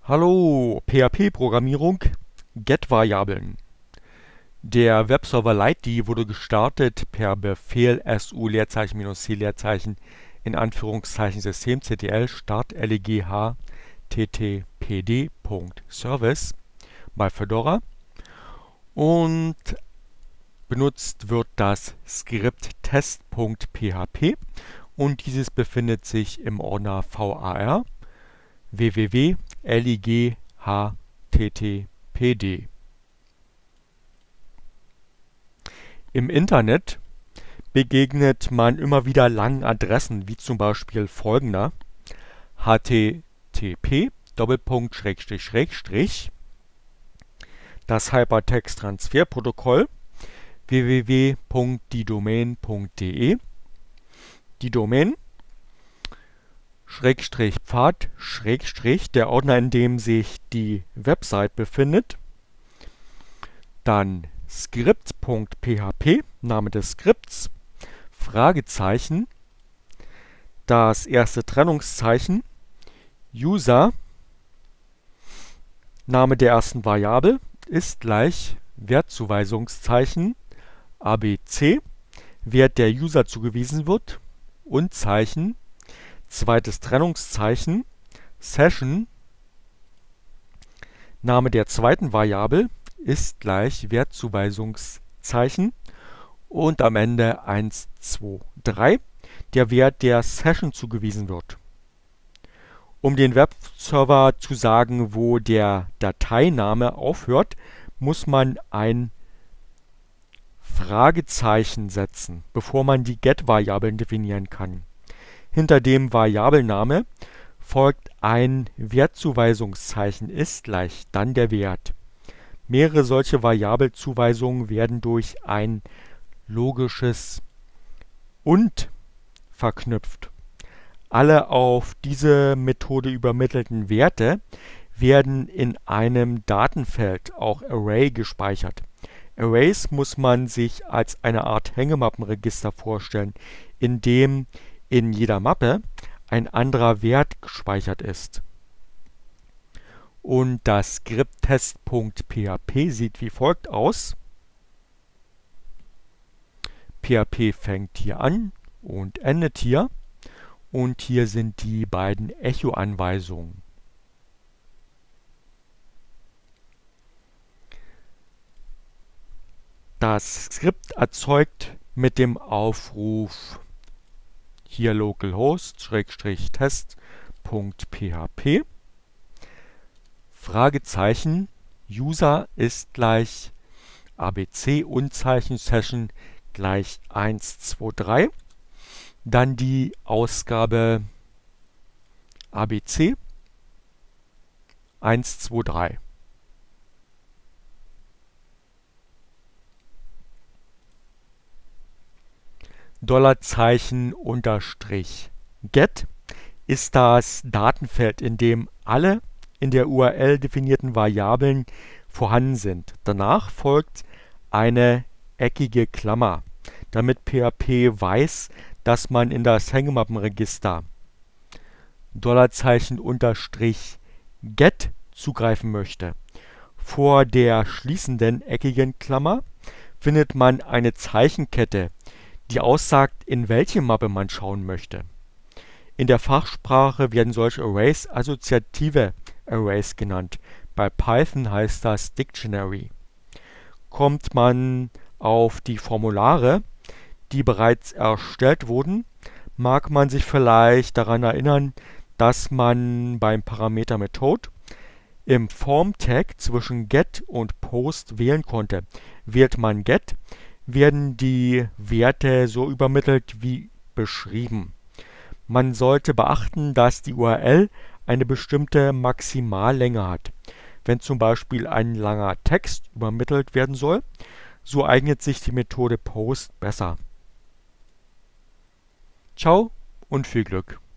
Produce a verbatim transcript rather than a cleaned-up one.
Hallo, P H P-Programmierung, Get-Variablen. Der Webserver Lite wurde gestartet per Befehl su Leerzeichen minus c Leerzeichen in Anführungszeichen systemctl start leg httpd.service bei Fedora und benutzt wird das Skript test.php und dieses befindet sich im Ordner var www.leg-httpd. Im Internet begegnet man immer wieder langen Adressen, wie zum Beispiel folgender: http Doppelpunkt Schrägstrich Schrägstrich das Hypertext-Transfer-Protokoll www Punkt die Domain Punkt de, die Domain Schrägstrich Pfad Schrägstrich der Ordner, in dem sich die Website befindet, dann Skript.php, Name des Skripts, Fragezeichen, das erste Trennungszeichen, User, Name der ersten Variable ist gleich Wertzuweisungszeichen abc, Wert der User zugewiesen wird, und Zeichen, zweites Trennungszeichen, Session, Name der zweiten Variable ist gleich Wertzuweisungszeichen und am Ende eins, zwei, drei, der Wert der Session zugewiesen wird. Um den Webserver zu sagen, wo der Dateiname aufhört, muss man ein Fragezeichen setzen, bevor man die Get-Variablen definieren kann. Hinter dem Variabelname folgt ein Wertzuweisungszeichen ist gleich dann der Wert. Mehrere solche Variabelzuweisungen werden durch ein logisches und verknüpft. Alle auf diese Methode übermittelten Werte werden in einem Datenfeld, auch Array, gespeichert. Arrays muss man sich als eine Art Hängemappenregister vorstellen, in dem in jeder Mappe ein anderer Wert gespeichert ist. Und das Skript test.php sieht wie folgt aus. P H P fängt hier an und endet hier. Und hier sind die beiden Echo-Anweisungen. Das Skript erzeugt mit dem Aufruf hier localhost test.php Fragezeichen User ist gleich abc und Zeichen Session gleich eins, zwei, drei. Dann die Ausgabe abc eins, zwei, drei. Dollarzeichen unterstrich get ist das Datenfeld, in dem alle in der U R L definierten Variablen vorhanden sind. Danach folgt eine eckige Klammer, damit P H P weiß, dass man in das Hängemappenregister Dollarzeichen unterstrich get zugreifen möchte. Vor der schließenden eckigen Klammer findet man eine Zeichenkette, die aussagt, in welche Mappe man schauen möchte. In der Fachsprache werden solche Arrays assoziative Arrays genannt. Bei Python heißt das Dictionary. Kommt man auf die Formulare, die bereits erstellt wurden, mag man sich vielleicht daran erinnern, dass man beim Parameter Method im Form-Tag zwischen Get und Post wählen konnte. Wählt man Get, werden die Werte so übermittelt wie beschrieben. Man sollte beachten, dass die U R L eine bestimmte Maximallänge hat. Wenn zum Beispiel ein langer Text übermittelt werden soll, so eignet sich die Methode Post besser. Ciao und viel Glück!